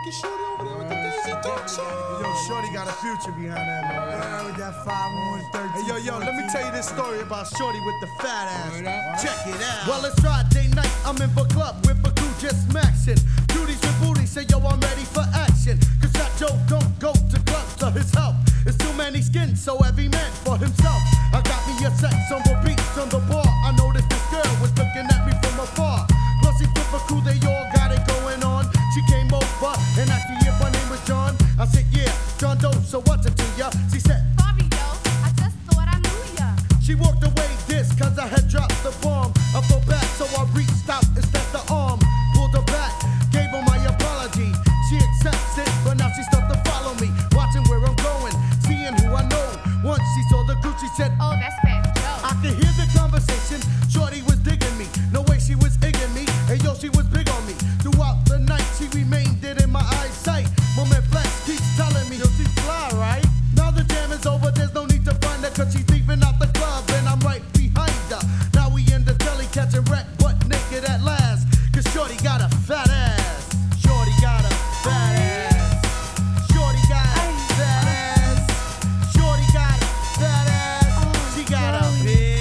fucking shorty over there with the Daisy Duke song. Yo, shorty got a future behind that man. With that 513. Hey, yo, let me tell you this story about shorty with the fat ass. Check it out. Well, it's Friday night, I'm in the club with a crew just maxing. Cuties with booty say, yo, I'm ready for action. Cause that Joe don't go to clubs to his help. It's too many skins, so every man for himself. I got me a sex on the beats on the bar. I noticed this girl was looking at me from afar. Plus, he with a crew, they all got it going on. She came over and asked me if my name was John. I said, yeah, John Doe, so what's it to ya? She said, Sorry, yo, I just thought I knew ya. she walked away cause I had dropped the bomb. I fell back, so I reached out and stepped the arm. Pulled her back, gave her my apology. She accepts it, but now she starts to follow me. Watching where I'm going, seeing who I know. Once she saw the crew, she said, Oh, that's Fat Joe. I could hear the conversation. Shorty was digging me. No way she was egging me. And yo, she was big on me. Throughout the night, she remained it in my eyesight. My man Flex keeps telling me, yo, she's fly, right? Now the jam is over, there's no need to find her, cause she's leaving out the club, and I'm right behind her. Now we in the telly catching wreck, butt naked at last. Cause shorty got a fat ass. Shorty got a fat ass. Shorty got a fat ass. Shorty got a fat ass. She got a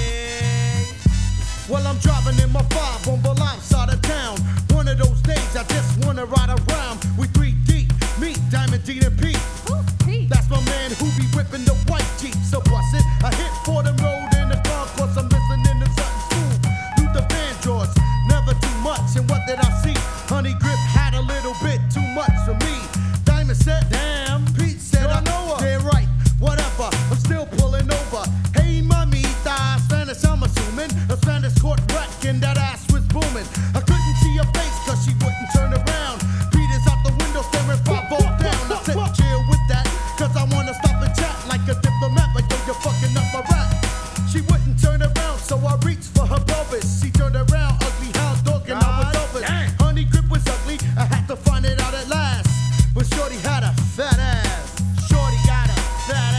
big. Well, I'm driving in my 5 on the left side of town. One of those days I just wanna ride around. We 3 deep, me, Diamond D and Pete. Who's Pete? That's my man who be whipping the white Jeep. So bust it, I hit Fordham Road in the car, cause I'm listening to something cool. Through the band doors, never too much. And what did I see? Honey Grip had a little bit too much for me. Diamond said, damn. Pete said, I know her. They're right, whatever, I'm still pulling over. Hey, mamita, Spanish, I'm assuming. A Spanish court wreck and that ass was booming. I couldn't see her face cause she wouldn't turn around. Pete is out the window staring 5-0 down. I said, chill with that, cause I wanna stop and chat like a diplomat. Like, yo, you're fucking up my rap. She wouldn't turn around, so I reached for her pelvis. She turned around, ugly hound dog, and I was over. Honey Grip was ugly, I had to find it out at last. But shorty had a fat ass. Shorty got a fat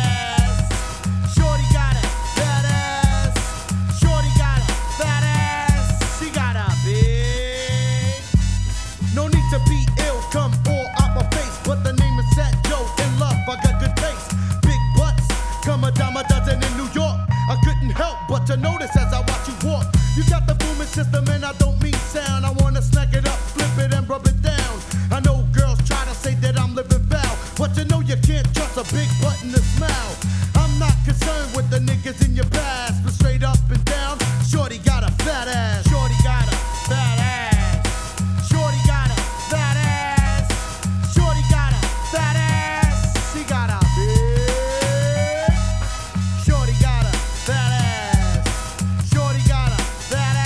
ass. Shorty got a fat ass. Shorty got a fat ass. She got a big. No need to be ill, come all out my face. But the name is Fat Joe, in love, I got good taste. Big butts, come a dime a dozen in New York. I couldn't help but to notice as I watch you walk. You got the booming system and I don't mean sound. I wanna snack it up, flip it and rub it down. I know girls try to say that I'm living foul, but you know you can't trust a big butt and a smile. I'm not concerned with the niggas in your past, but straight up and down, shorty got a fat ass. Shorty got a fat ass. Shorty got a fat ass. Shorty got a fat ass. She got a big. Shorty got a fat ass. Shorty got a fat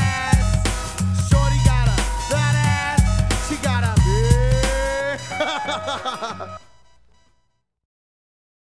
ass. Shorty got a fat ass. She got a big.